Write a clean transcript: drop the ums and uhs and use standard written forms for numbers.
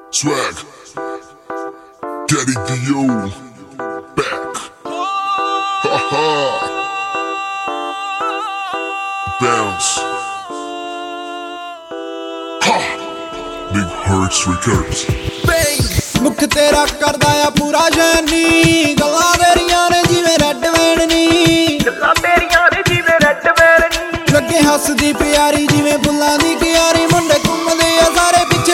Swag, Daddy Dio, back. Ha ha. Bounce. Ha. Big Hertz Records. Bang. ਮੁਖ ਤੇਰਾ ਕਰਦਾ ਆ ਪੂਰਾ ਜੈਨੀ, ਗੱਲਾਂ ਤੇਰੀਆਂ ਨੇ ਜਿਵੇਂ ਰੈੱਡ ਵੈਨ ਨੀ, ਗੱਲਾਂ ਤੇਰੀਆਂ ਨੇ ਜਿਵੇਂ ਰੈੱਡ ਵੈਨ ਨੀ, ਲੱਗੇ ਹੱਸਦੀ ਪਿਆਰੀ ਜਿਵੇਂ ਫੁੱਲਾਂ ਦੀ ਕਿਆਰੀ, ਮੁੰਡੇ ਘੁੰਮਦੇ ਆ ਸਾਰੇ ਪਿੱਛੇ